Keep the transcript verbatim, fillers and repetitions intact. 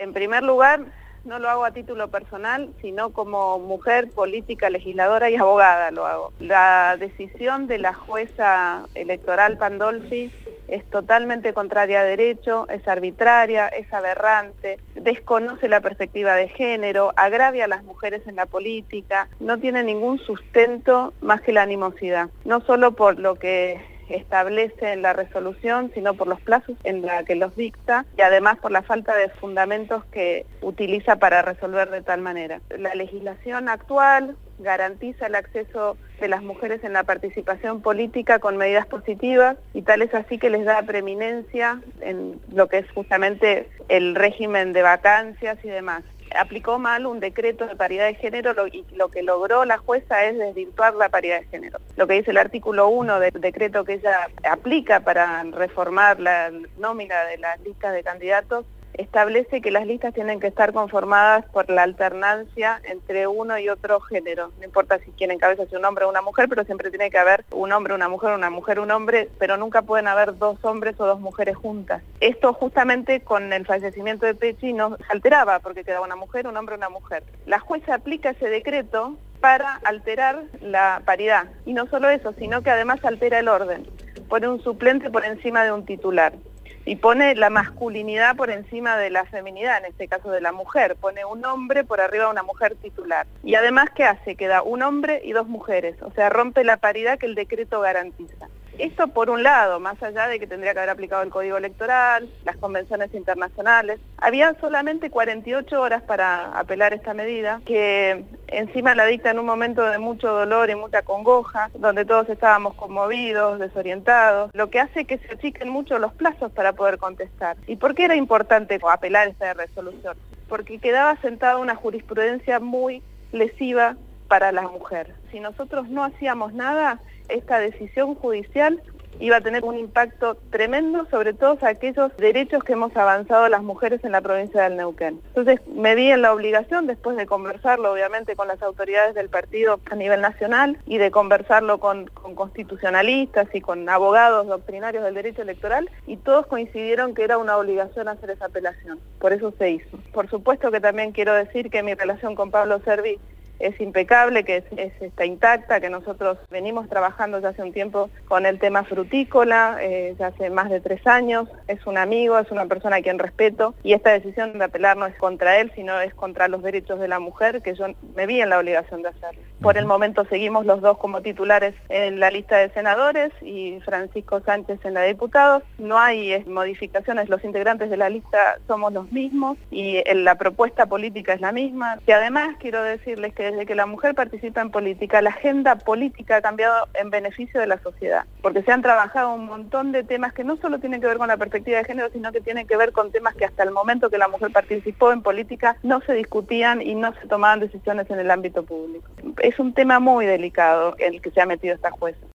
En primer lugar, no lo hago a título personal, sino como mujer política, legisladora y abogada lo hago. La decisión de la jueza electoral Pandolfi es totalmente contraria a derecho, es arbitraria, es aberrante, desconoce la perspectiva de género, agravia a las mujeres en la política, no tiene ningún sustento más que la animosidad, no solo por lo que establece en la resolución, sino por los plazos en la que los dicta y además por la falta de fundamentos que utiliza para resolver de tal manera. La legislación actual garantiza el acceso de las mujeres en la participación política con medidas positivas y tal es así que les da preeminencia en lo que es justamente el régimen de vacancias y demás. Aplicó mal un decreto de paridad de género lo, y lo que logró la jueza es desvirtuar la paridad de género. Lo que dice el artículo uno del decreto que ella aplica para reformar la nómina de las listas de candidatos establece que las listas tienen que estar conformadas por la alternancia entre uno y otro género. No importa si quien encabeza es un hombre o una mujer, pero siempre tiene que haber un hombre, una mujer, una mujer, un hombre, pero nunca pueden haber dos hombres o dos mujeres juntas. Esto justamente con el fallecimiento de Pecci no se alteraba porque quedaba una mujer, un hombre, una mujer. La jueza aplica ese decreto para alterar la paridad. Y no solo eso, sino que además altera el orden. Pone un suplente por encima de un titular. Y pone la masculinidad por encima de la feminidad, en este caso de la mujer. Pone un hombre por arriba de una mujer titular. Y además, ¿qué hace? Queda un hombre y dos mujeres. O sea, rompe la paridad que el decreto garantiza. Esto por un lado, más allá de que tendría que haber aplicado el Código Electoral, las convenciones internacionales. Había solamente cuarenta y ocho horas para apelar esta medida, que encima la dicta en un momento de mucho dolor y mucha congoja, donde todos estábamos conmovidos, desorientados, lo que hace que se achiquen mucho los plazos para poder contestar. ¿Y por qué era importante apelar esta resolución? Porque quedaba sentada una jurisprudencia muy lesiva para la mujer. Si nosotros no hacíamos nada, esta decisión judicial iba a tener un impacto tremendo sobre todos aquellos derechos que hemos avanzado las mujeres en la provincia del Neuquén. Entonces me vi en la obligación, después de conversarlo obviamente con las autoridades del partido a nivel nacional y de conversarlo con, con constitucionalistas y con abogados doctrinarios del derecho electoral, y todos coincidieron que era una obligación hacer esa apelación. Por eso se hizo. Por supuesto que también quiero decir que mi relación con Pablo Servi es impecable, que es, es, está intacta, que nosotros venimos trabajando ya hace un tiempo con el tema frutícola, eh, ya hace más de tres años, es un amigo, es una persona a quien respeto, y esta decisión de apelar no es contra él, sino es contra los derechos de la mujer, que yo me vi en la obligación de hacerlo. Por el momento seguimos los dos como titulares en la lista de senadores y Francisco Sánchez en la de diputados. No hay eh, modificaciones, los integrantes de la lista somos los mismos y eh, la propuesta política es la misma. Y además quiero decirles que desde que la mujer participa en política, la agenda política ha cambiado en beneficio de la sociedad, porque se han trabajado un montón de temas que no solo tienen que ver con la perspectiva de género, sino que tienen que ver con temas que hasta el momento que la mujer participó en política no se discutían y no se tomaban decisiones en el ámbito público. Es un tema muy delicado en el que se ha metido esta jueza.